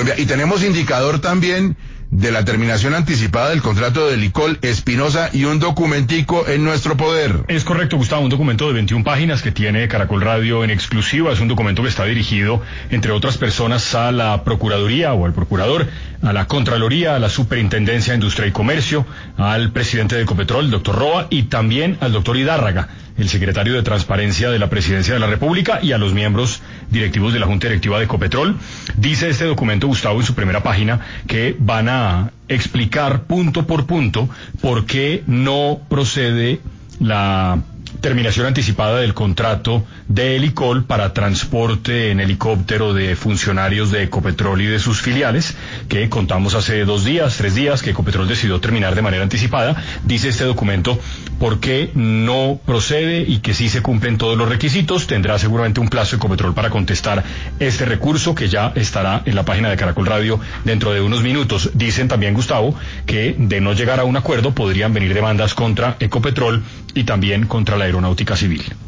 Colombia. Y tenemos indicador también de la terminación anticipada del contrato de Licol Espinosa y un documentico en nuestro poder. Es correcto, Gustavo, un documento de 21 páginas que tiene Caracol Radio en exclusiva. Es un documento que está dirigido, entre otras personas, a la Procuraduría o al Procurador, a la Contraloría, a la Superintendencia de Industria y Comercio, al presidente de Ecopetrol, el doctor Roa, y también al doctor Hidárraga, el secretario de Transparencia de la Presidencia de la República, y a los miembros directivos de la Junta Directiva de Ecopetrol. Dice este documento, Gustavo, en su primera página, que van a explicar punto por punto por qué no procede la terminación anticipada del contrato de Licol para transporte en helicóptero de funcionarios de Ecopetrol y de sus filiales, que contamos hace 3 días que Ecopetrol decidió terminar de manera anticipada. Dice este documento por qué no procede y que sí se cumplen todos los requisitos. Tendrá seguramente un plazo Ecopetrol para contestar este recurso, que ya estará en la página de Caracol Radio dentro de unos minutos. Dicen también, Gustavo, que de no llegar a un acuerdo podrían venir demandas contra Ecopetrol y también contra la Aeronáutica Civil.